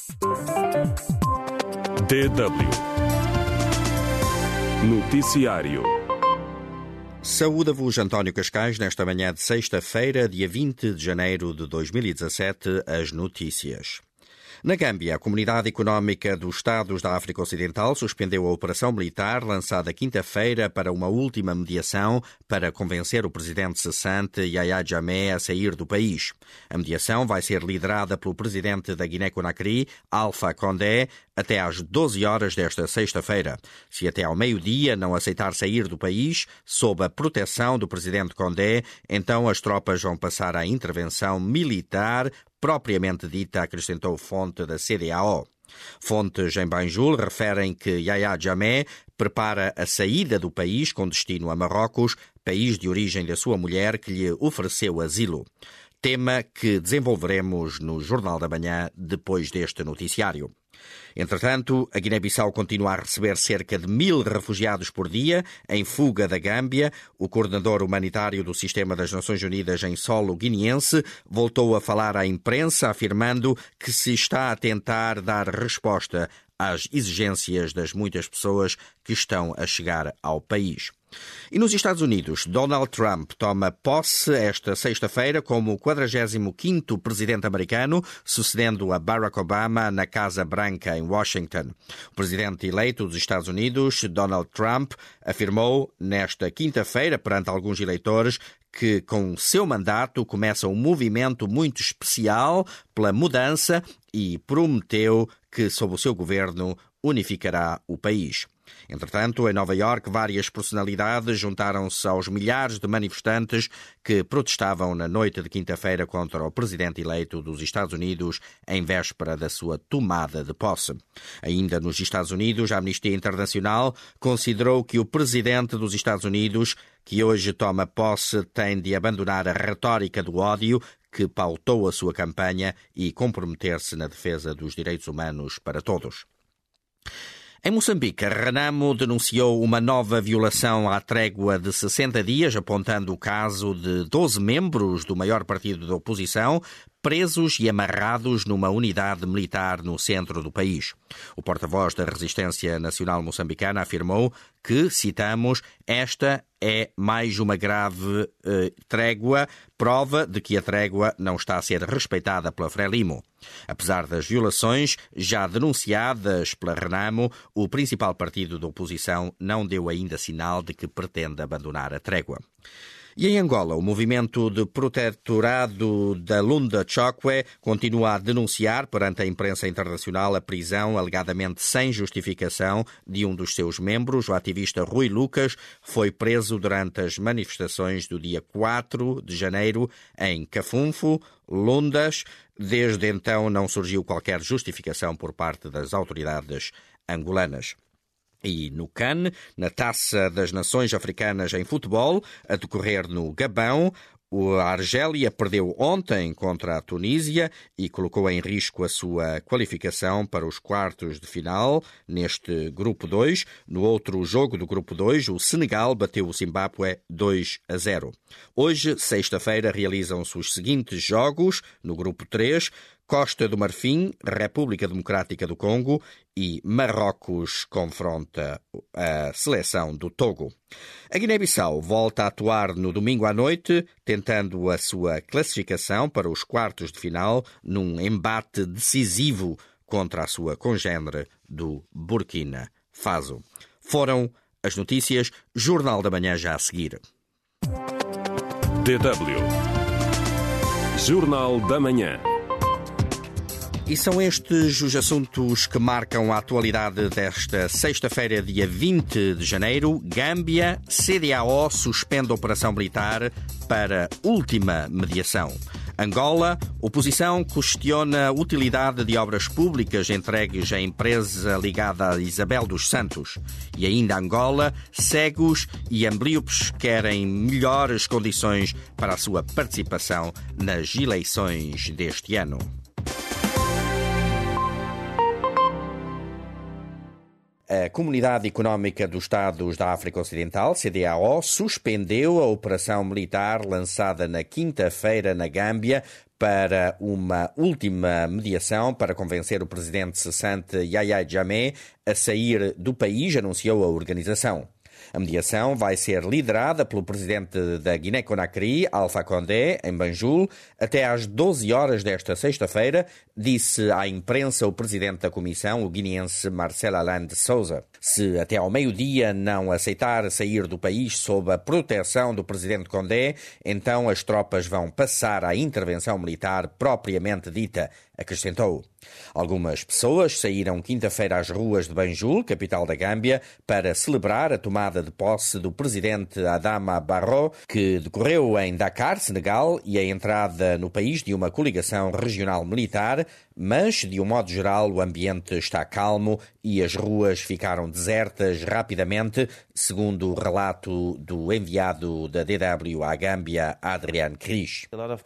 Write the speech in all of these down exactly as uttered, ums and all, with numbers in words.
D W Noticiário. Saúda-vos António Cascais nesta manhã de sexta-feira, dia vinte de janeiro de dois mil e dezassete, as notícias. Na Gâmbia, a Comunidade Económica dos Estados da África Ocidental suspendeu a operação militar lançada quinta-feira para uma última mediação para convencer o presidente cessante Yahya Jammeh a sair do país. A mediação vai ser liderada pelo presidente da Guiné-Conakry, Alpha Condé, até às doze horas desta sexta-feira. Se até ao meio-dia não aceitar sair do país, sob a proteção do presidente Condé, então as tropas vão passar à intervenção militar propriamente dita, acrescentou fonte da C D A O. Fontes em Banjul referem que Yahya Jammeh prepara a saída do país com destino a Marrocos, país de origem da sua mulher que lhe ofereceu asilo. Tema que desenvolveremos no Jornal da Manhã depois deste noticiário. Entretanto, a Guiné-Bissau continua a receber cerca de mil refugiados por dia em fuga da Gâmbia. O coordenador humanitário do Sistema das Nações Unidas em solo guineense voltou a falar à imprensa, afirmando que se está a tentar dar resposta às exigências das muitas pessoas que estão a chegar ao país. E nos Estados Unidos, Donald Trump toma posse esta sexta-feira como o quadragésimo quinto presidente americano, sucedendo a Barack Obama na Casa Branca, em Washington. O presidente eleito dos Estados Unidos, Donald Trump, afirmou nesta quinta-feira perante alguns eleitores que com o seu mandato começa um movimento muito especial pela mudança e prometeu que, sob o seu governo, unificará o país. Entretanto, em Nova Iorque, várias personalidades juntaram-se aos milhares de manifestantes que protestavam na noite de quinta-feira contra o presidente eleito dos Estados Unidos em véspera da sua tomada de posse. Ainda nos Estados Unidos, a Amnistia Internacional considerou que o presidente dos Estados Unidos, que hoje toma posse, tem de abandonar a retórica do ódio que pautou a sua campanha e comprometer-se na defesa dos direitos humanos para todos. Em Moçambique, a Renamo denunciou uma nova violação à trégua de sessenta dias, apontando o caso de doze membros do maior partido da oposição presos e amarrados numa unidade militar no centro do país. O porta-voz da Resistência Nacional Moçambicana afirmou que, citamos, esta é mais uma grave eh, trégua, prova de que a trégua não está a ser respeitada pela Frelimo. Apesar das violações já denunciadas pela Renamo, o principal partido da oposição não deu ainda sinal de que pretende abandonar a trégua. E em Angola, o movimento de protetorado da Lunda Chokwe continua a denunciar perante a imprensa internacional a prisão alegadamente sem justificação de um dos seus membros. O ativista Rui Lucas foi preso durante as manifestações do dia quatro de janeiro em Cafunfo, Lundas. Desde então não surgiu qualquer justificação por parte das autoridades angolanas. E no CAN, na Taça das Nações Africanas em futebol, a decorrer no Gabão, a Argélia perdeu ontem contra a Tunísia e colocou em risco a sua qualificação para os quartos de final neste Grupo dois. No outro jogo do Grupo dois, o Senegal bateu o Zimbábue dois a zero. Hoje, sexta-feira, realizam-se os seguintes jogos no Grupo três. Costa do Marfim, República Democrática do Congo e Marrocos confronta a seleção do Togo. A Guiné-Bissau volta a atuar no domingo à noite, tentando a sua classificação para os quartos de final num embate decisivo contra a sua congênere do Burkina Faso. Foram as notícias. Jornal da Manhã já a seguir. D W Jornal da Manhã. E são estes os assuntos que marcam a atualidade desta sexta-feira, dia vinte de janeiro. Gâmbia, C D A O suspende a operação militar para última mediação. Angola, oposição questiona a utilidade de obras públicas entregues à empresa ligada a Isabel dos Santos. E ainda Angola, cegos e amblíopes querem melhores condições para a sua participação nas eleições deste ano. A Comunidade Económica dos Estados da África Ocidental, C D A O, suspendeu a operação militar lançada na quinta-feira na Gâmbia para uma última mediação para convencer o presidente cessante Yahya Jammeh a sair do país, anunciou a organização. A mediação vai ser liderada pelo presidente da Guiné-Conakry, Alpha Condé, em Banjul, até às doze horas desta sexta-feira, disse à imprensa o presidente da comissão, o guineense Marcel Alain de Souza. Se até ao meio-dia não aceitar sair do país sob a proteção do presidente Condé, então as tropas vão passar à intervenção militar propriamente dita, acrescentou. Algumas pessoas saíram quinta-feira às ruas de Banjul, capital da Gâmbia, para celebrar a tomada de posse do presidente Adama Barrow, que decorreu em Dakar, Senegal, e a entrada no país de uma coligação regional militar, mas, de um modo geral, o ambiente está calmo e as ruas ficaram desertas rapidamente, segundo o relato do enviado da D W à Gâmbia, Adrian Cris.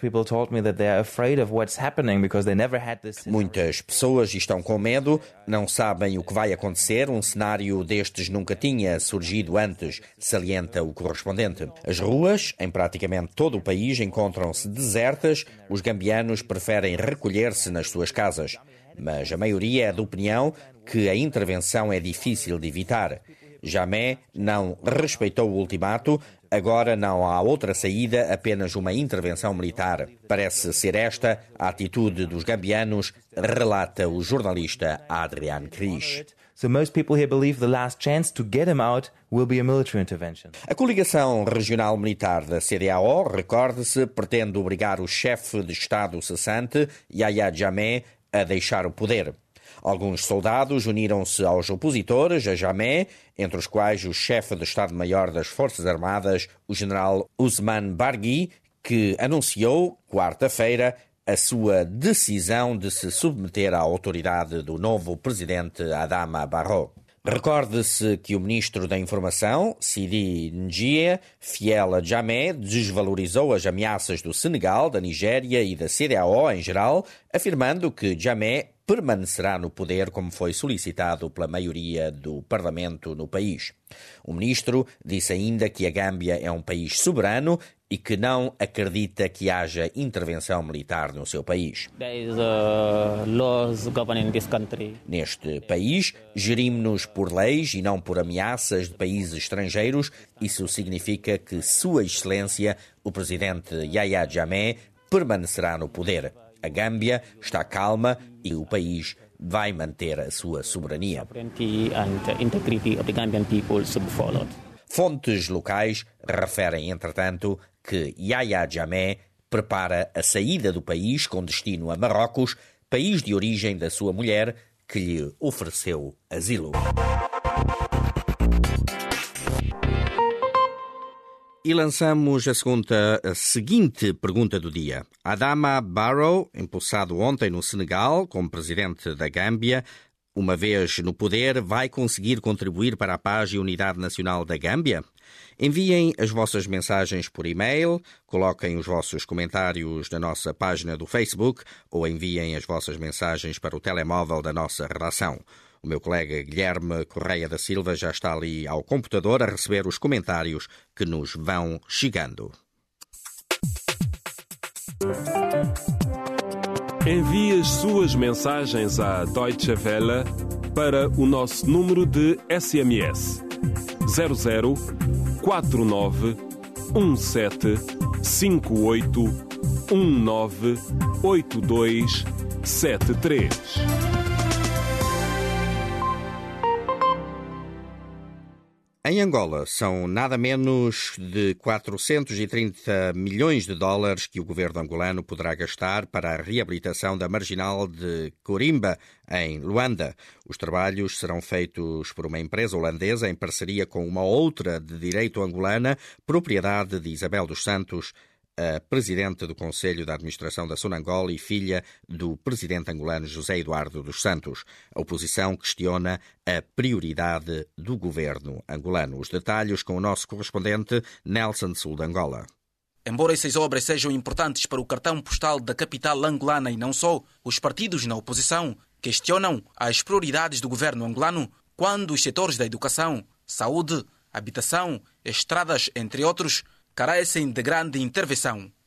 Muitas pessoas estão com medo, não sabem o que vai acontecer, um cenário destes nunca tinha surgido antes, salienta o correspondente. As ruas, em praticamente todo o país, encontram-se desertas, os gambianos preferem recolher-se nas suas casas. Mas a maioria é de opinião que a intervenção é difícil de evitar. Jammeh não respeitou o ultimato, agora não há outra saída, apenas uma intervenção militar. Parece ser esta a atitude dos gambianos, relata o jornalista Adrian Cris. So most people here believe the last chance to get him out will be a military intervention. A coligação regional militar da C D A O, recorde-se, pretende obrigar o chefe de Estado cessante, Yahya Jammeh, a deixar o poder. Alguns soldados uniram-se aos opositores a Jammeh, entre os quais o chefe de Estado-Maior das Forças Armadas, o general Ousmane Bargui, que anunciou, quarta-feira, a sua decisão de se submeter à autoridade do novo presidente Adama Barrow. Recorde-se que o ministro da Informação, Sidi Njie, fiel a Jammeh, desvalorizou as ameaças do Senegal, da Nigéria e da C D A O em geral, afirmando que Jammeh permanecerá no poder como foi solicitado pela maioria do Parlamento no país. O ministro disse ainda que a Gâmbia é um país soberano e que não acredita que haja intervenção militar no seu país. Neste país, gerimos-nos por leis e não por ameaças de países estrangeiros. Isso significa que Sua Excelência, o presidente Yahya Jammeh, permanecerá no poder. A Gâmbia está calma e o país vai manter a sua soberania. Fontes locais referem, entretanto, que Yahya Jammeh prepara a saída do país com destino a Marrocos, país de origem da sua mulher, que lhe ofereceu asilo. E lançamos a, segunda, a seguinte pergunta do dia. Adama Barrow, empossado ontem no Senegal como presidente da Gâmbia, uma vez no poder, vai conseguir contribuir para a paz e unidade nacional da Gâmbia? Enviem as vossas mensagens por e-mail, coloquem os vossos comentários na nossa página do Facebook ou enviem as vossas mensagens para o telemóvel da nossa redação. O meu colega Guilherme Correia da Silva já está ali ao computador a receber os comentários que nos vão chegando. Envie as suas mensagens à Deutsche Welle para o nosso número de S M S zero zero quatro nove um sete cinco oito um nove oito dois sete três. Em Angola, são nada menos de quatrocentos e trinta milhões de dólares que o governo angolano poderá gastar para a reabilitação da marginal de Corimba, em Luanda. Os trabalhos serão feitos por uma empresa holandesa em parceria com uma outra de direito angolana, propriedade de Isabel dos Santos, a presidente do Conselho da Administração da Sonangol e filha do presidente angolano José Eduardo dos Santos. A oposição questiona a prioridade do governo angolano. Os detalhes com o nosso correspondente Nelson Sul de Angola. Embora essas obras sejam importantes para o cartão postal da capital angolana e não só, os partidos na oposição questionam as prioridades do governo angolano quando os setores da educação, saúde, habitação, estradas, entre outros, carecem de grande intervenção.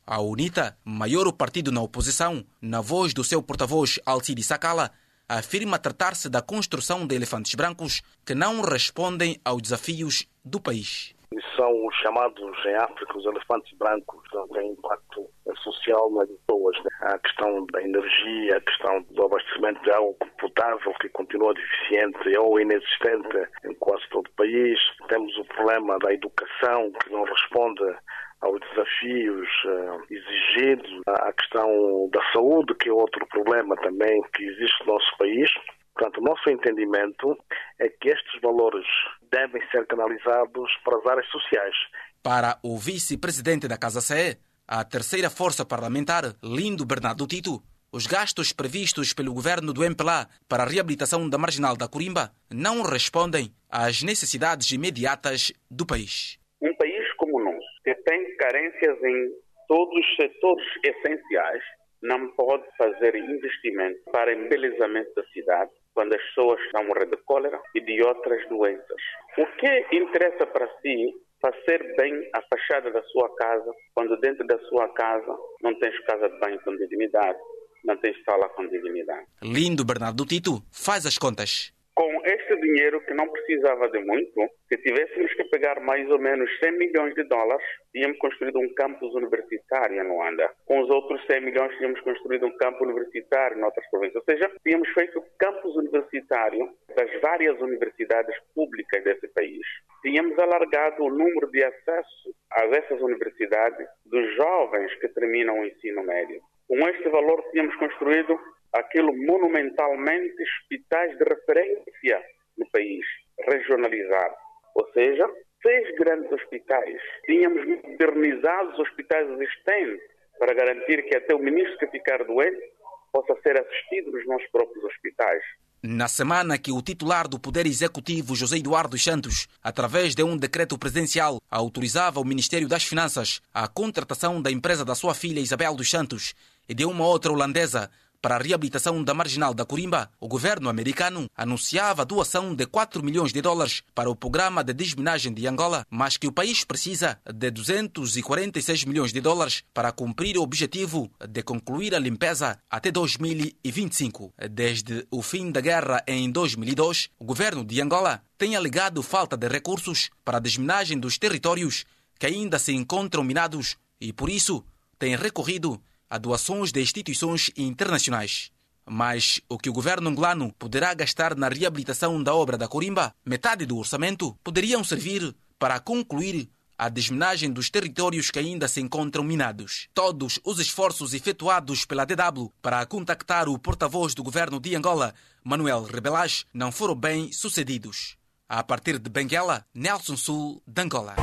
A UNITA, maior partido na oposição, na voz do seu porta-voz Alcide Sakala, afirma tratar-se da construção de elefantes brancos que não respondem aos desafios do país. São os chamados em África os elefantes brancos, que têm impacto social nas pessoas. A questão da energia, a questão do abastecimento de água potável, que continua deficiente ou inexistente em quase todo o país. Temos o problema da educação, que não responde aos desafios uh, exigidos. A questão da saúde, que é outro problema também que existe no nosso país. Portanto, o nosso entendimento é que estes valores devem ser canalizados para as áreas sociais. Para o vice-presidente da Casa C E, a terceira força parlamentar, Lindo Bernardo Tito, os gastos previstos pelo governo do M P L A para a reabilitação da Marginal da Corimba não respondem às necessidades imediatas do país. Um país como o nosso, que tem carências em todos os setores essenciais, não pode fazer investimento para embelezamento da cidade quando as pessoas estão a morrer de cólera e de outras doenças. O que interessa para si fazer bem a fachada da sua casa quando dentro da sua casa não tens casa de banho com dignidade, não tens sala com dignidade? Lindo Bernardo Tito faz as contas. Com este dinheiro, que não precisava de muito, se tivéssemos que pegar mais ou menos cem milhões de dólares, tínhamos construído um campus universitário em Luanda. Com os outros cem milhões, tínhamos construído um campus universitário em outras províncias. Ou seja, tínhamos feito campus universitário das várias universidades públicas desse país. Tínhamos alargado o número de acesso a essas universidades dos jovens que terminam o ensino médio. Com este valor, tínhamos construído aquilo monumentalmente hospitais de referência no país, regionalizado. Ou seja, seis grandes hospitais. Tínhamos modernizado os hospitais existentes para garantir que até o ministro que ficar doente possa ser assistido nos nossos próprios hospitais. Na semana que o titular do Poder Executivo, José Eduardo dos Santos, através de um decreto presidencial, autorizava o Ministério das Finanças a contratação da empresa da sua filha Isabel dos Santos e de uma outra holandesa para a reabilitação da Marginal da Corimba, o governo americano anunciava a doação de quatro milhões de dólares para o programa de desminagem de Angola, mas que o país precisa de duzentos e quarenta e seis milhões de dólares para cumprir o objetivo de concluir a limpeza até dois mil e vinte e cinco. Desde o fim da guerra em dois mil e dois, o governo de Angola tem alegado falta de recursos para a desminagem dos territórios que ainda se encontram minados e, por isso, tem recorrido a doações de instituições internacionais. Mas o que o governo angolano poderá gastar na reabilitação da obra da Corimba, metade do orçamento, poderiam servir para concluir a desminagem dos territórios que ainda se encontram minados. Todos os esforços efetuados pela D W para contactar o porta-voz do governo de Angola, Manuel Rebelage, não foram bem sucedidos. A partir de Benguela, Nelson Sul, de Angola.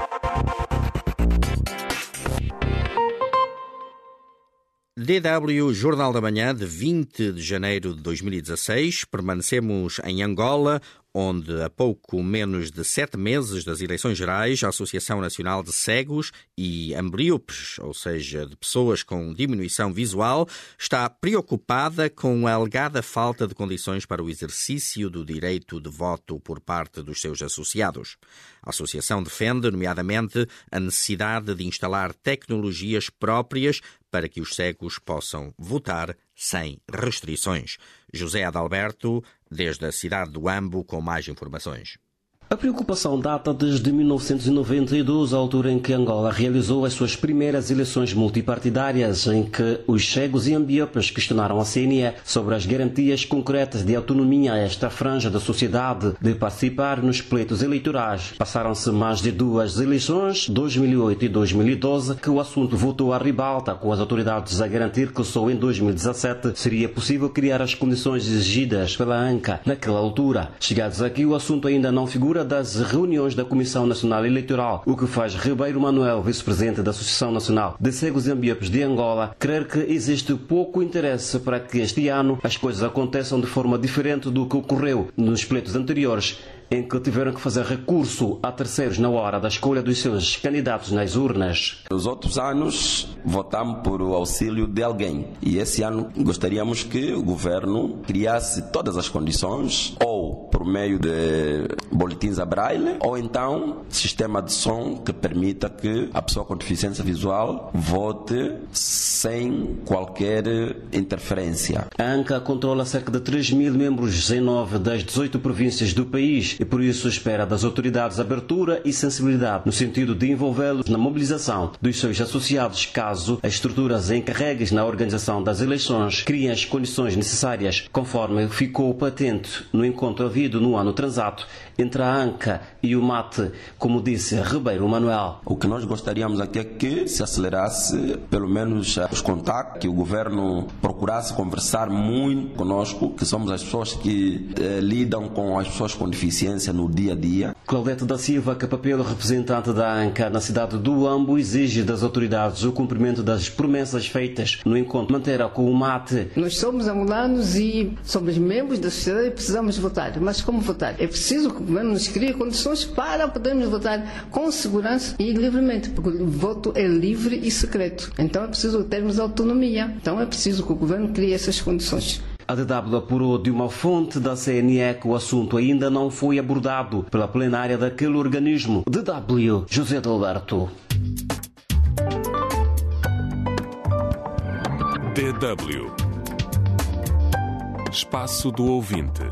D W Jornal da Manhã, de vinte de janeiro de dois mil e dezasseis. Permanecemos em Angola, onde, a pouco menos de sete meses das eleições gerais, a Associação Nacional de Cegos e Ambliopes, ou seja, de pessoas com diminuição visual, está preocupada com a alegada falta de condições para o exercício do direito de voto por parte dos seus associados. A associação defende, nomeadamente, a necessidade de instalar tecnologias próprias para que os cegos possam votar sem restrições. José Adalberto, desde a cidade do Ambo, com mais informações. A preocupação data desde mil novecentos e noventa e dois, a altura em que Angola realizou as suas primeiras eleições multipartidárias, em que os cegos e ambliopes questionaram a C N E sobre as garantias concretas de autonomia a esta franja da sociedade de participar nos pleitos eleitorais. Passaram-se mais de duas eleições, dois mil e oito e dois mil e doze, que o assunto voltou à ribalta, com as autoridades a garantir que só em dois mil e dezassete seria possível criar as condições exigidas pela ANCA naquela altura. Chegados aqui, o assunto ainda não figura das reuniões da Comissão Nacional Eleitoral, o que faz Ribeiro Manuel, vice-presidente da Associação Nacional de Cegos e Ambliopes de Angola, crer que existe pouco interesse para que este ano as coisas aconteçam de forma diferente do que ocorreu nos pleitos anteriores, em que tiveram que fazer recurso a terceiros na hora da escolha dos seus candidatos nas urnas. Nos outros anos, votamos por o auxílio de alguém. E esse ano gostaríamos que o governo criasse todas as condições, ou por por meio de boletins a braille, ou então sistema de som que permita que a pessoa com deficiência visual vote sem qualquer interferência. A ANCA controla cerca de três mil membros em nove das dezoito províncias do país e por isso espera das autoridades abertura e sensibilidade no sentido de envolvê-los na mobilização dos seus associados caso as estruturas encarregues na organização das eleições criem as condições necessárias, conforme ficou patente no encontro havido no ano transato entre a ANCA e o MAT, como disse Ribeiro Manuel. O que nós gostaríamos aqui é que se acelerasse pelo menos os contactos, que o governo procurasse conversar muito conosco, que somos as pessoas que eh, lidam com as pessoas com deficiência no dia a dia. Claudete da Silva, que papel representante da ANCA na cidade do Ambo, exige das autoridades o cumprimento das promessas feitas no encontro Mantera com o MAT. Nós somos angolanos e somos membros da sociedade e precisamos votar. Mas como votar? É preciso que o governo nos crie condições para podermos votar com segurança e livremente, porque o voto é livre e secreto. Então é preciso termos autonomia. Então é preciso que o governo crie essas condições. A D W apurou de uma fonte da C N E que o assunto ainda não foi abordado pela plenária daquele organismo. D W, José Adalberto. D W. Espaço do Ouvinte.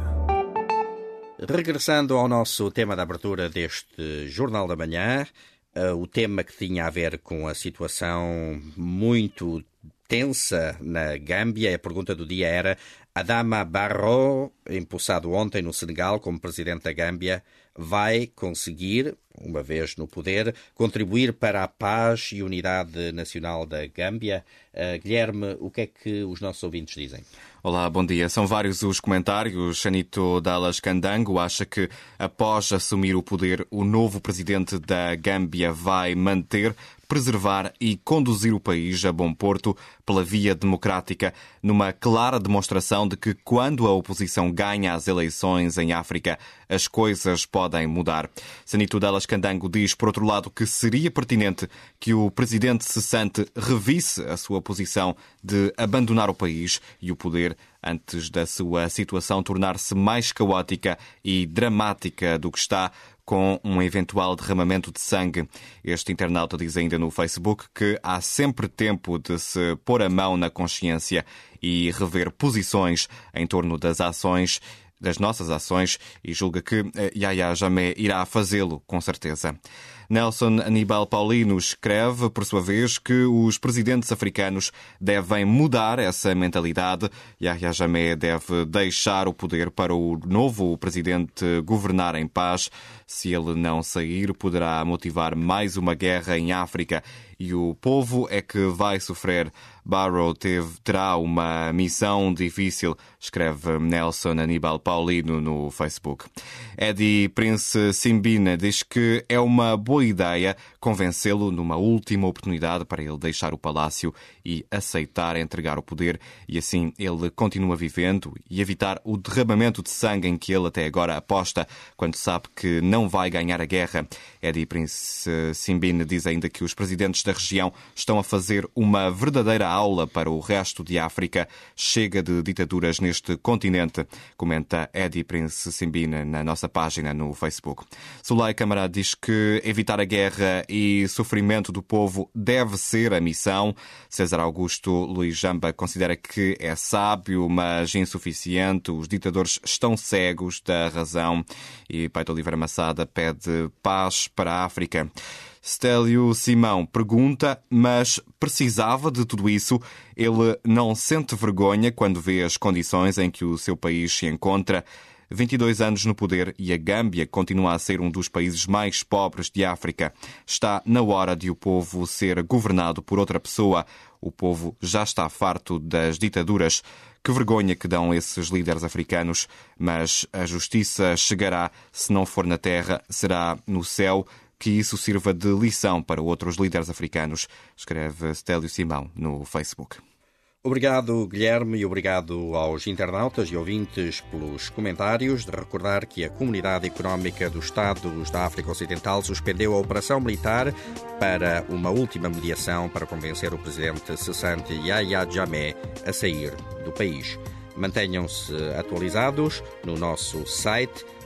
Regressando ao nosso tema de abertura deste Jornal da Manhã, uh, o tema que tinha a ver com a situação muito tensa na Gâmbia, a pergunta do dia era: Adama Barrow, empossado ontem no Senegal como presidente da Gâmbia, vai conseguir, uma vez no poder, contribuir para a paz e unidade nacional da Gâmbia? Uh, Guilherme, o que é que os nossos ouvintes dizem? Olá, bom dia. São vários os comentários. Xanito Dallas Candango acha que, após assumir o poder, o novo presidente da Gâmbia vai manter, preservar e conduzir o país a bom porto pela via democrática, numa clara demonstração de que, quando a oposição ganha as eleições em África, as coisas podem mudar. Xanito Dallas Candango diz, por outro lado, que seria pertinente que o presidente cessante revisse a sua posição de abandonar o país e o poder antes da sua situação tornar-se mais caótica e dramática do que está, com um eventual derramamento de sangue. Este internauta diz ainda no Facebook que há sempre tempo de se pôr a mão na consciência e rever posições em torno das ações, das nossas ações, e julga que Yahya Jammeh irá fazê-lo, com certeza. Nelson Aníbal Paulino escreve, por sua vez, que os presidentes africanos devem mudar essa mentalidade. Yahya Jammeh deve deixar o poder para o novo presidente governar em paz. Se ele não sair, poderá motivar mais uma guerra em África e o povo é que vai sofrer. Barrow teve, terá uma missão difícil, escreve Nelson Aníbal Paulino no Facebook. Eddie Prince Simbina diz que é uma boa ideia convencê-lo numa última oportunidade para ele deixar o palácio e aceitar entregar o poder, e assim ele continua vivendo e evitar o derramamento de sangue em que ele até agora aposta quando sabe que não vai ganhar a guerra. Eddie Prince Simbina diz ainda que os presidentes da região estão a fazer uma verdadeira aula para o resto de África. Chega de ditaduras neste continente, comenta Eddie Prince Simbina na nossa página no Facebook. Soleil Camará diz que evitar a guerra e sofrimento do povo deve ser a missão. César Augusto Luís Jamba considera que é sábio, mas insuficiente. Os ditadores estão cegos da razão. E Paito Oliveira Massada pede paz para a África. Stélio Simão pergunta, mas precisava de tudo isso? Ele não sente vergonha quando vê as condições em que o seu país se encontra? vinte e dois anos no poder e a Gâmbia continua a ser um dos países mais pobres de África. Está na hora de o povo ser governado por outra pessoa. O povo já está farto das ditaduras. Que vergonha que dão esses líderes africanos, mas a justiça chegará. Se não for na terra, será no céu. Que isso sirva de lição para outros líderes africanos, escreve Stélio Simão no Facebook. Obrigado, Guilherme, e obrigado aos internautas e ouvintes pelos comentários. De recordar que a Comunidade Económica dos Estados da África Ocidental suspendeu a operação militar para uma última mediação para convencer o presidente cessante Yahya Jammeh a sair do país. Mantenham-se atualizados no nosso site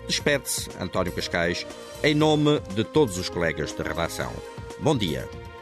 Despede-se António Cascais em nome de todos os colegas de redação. Bom dia.